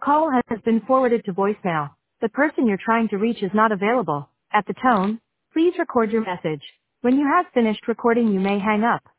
call has been forwarded to voicemail. The person you're trying to reach is not available. At the tone, please record your message. When you have finished recording, you may hang up.